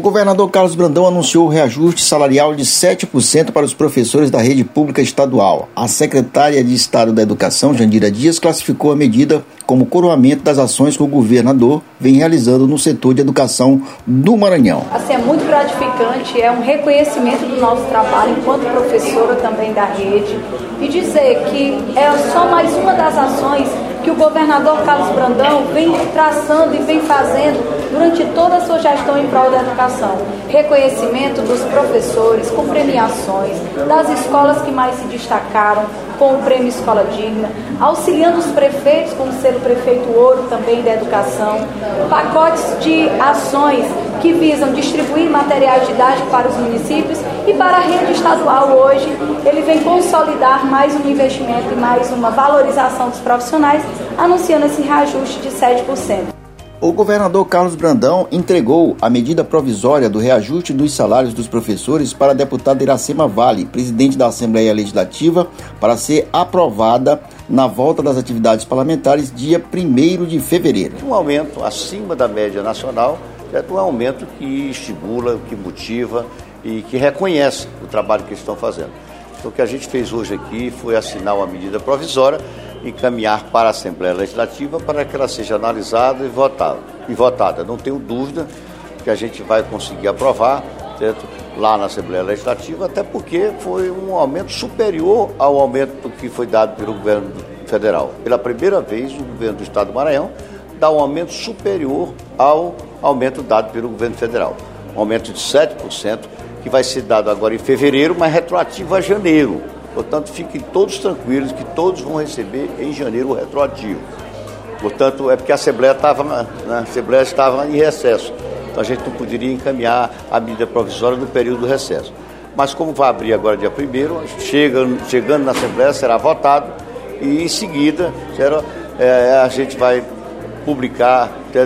governador Carlos Brandão anunciou o reajuste salarial de 7% para os professores da rede pública estadual. A secretária de Estado da Educação, Jandira Dias, classificou a medida como coroamento das ações que o governador vem realizando no setor de educação do Maranhão. É muito gratificante, é um reconhecimento do nosso trabalho enquanto professora também da rede e dizer que é só mais uma das ações que o governador Carlos Brandão vem traçando e vem fazendo durante toda a sua gestão em prol da educação. Reconhecimento dos professores com premiações, das escolas que mais se destacaram com o Prêmio Escola Digna, auxiliando os prefeitos com o selo Prefeito Ouro também da educação, pacotes de ações que visam distribuir materiais didáticos para os municípios e para a rede estadual hoje, ele vem consolidar mais um investimento e mais uma valorização dos profissionais, anunciando esse reajuste de 7%. O governador Carlos Brandão entregou a medida provisória do reajuste dos salários dos professores para a deputada Iracema Vale, presidente da Assembleia Legislativa, para ser aprovada na volta das atividades parlamentares dia 1º de fevereiro. Um aumento acima da média nacional, um aumento que estimula, que motiva e que reconhece o trabalho que eles estão fazendo. Então, o que a gente fez hoje aqui foi assinar uma medida provisória, encaminhar para a Assembleia Legislativa para que ela seja analisada e votada. Não tenho dúvida que a gente vai conseguir aprovar, certo? Lá na Assembleia Legislativa, até porque foi um aumento superior ao aumento que foi dado pelo governo federal. Pela primeira vez, o governo do Estado do Maranhão dá um aumento superior ao aumento dado pelo governo federal. Um aumento de 7%, que vai ser dado agora em fevereiro, mas retroativo a janeiro. Portanto, fiquem todos tranquilos que todos vão receber em janeiro o retroativo. Portanto, é porque a Assembleia estava em recesso. Então, a gente não poderia encaminhar a medida provisória no período do recesso. Mas como vai abrir agora dia 1º, chegando na Assembleia, será votado e, em seguida, a gente vai publicar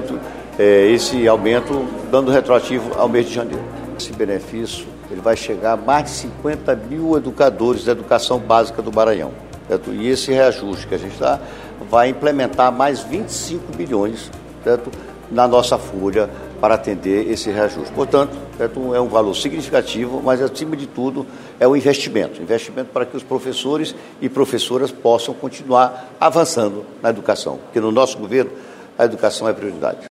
esse aumento, dando retroativo ao mês de janeiro. Esse benefício ele vai chegar a mais de 50 mil educadores da educação básica do Maranhão. Certo? E esse reajuste que a gente dá vai implementar mais 25 bilhões, certo? Na nossa folha para atender esse reajuste. Portanto, certo? É um valor significativo, mas acima de tudo é um investimento para que os professores e professoras possam continuar avançando na educação, porque no nosso governo a educação é prioridade.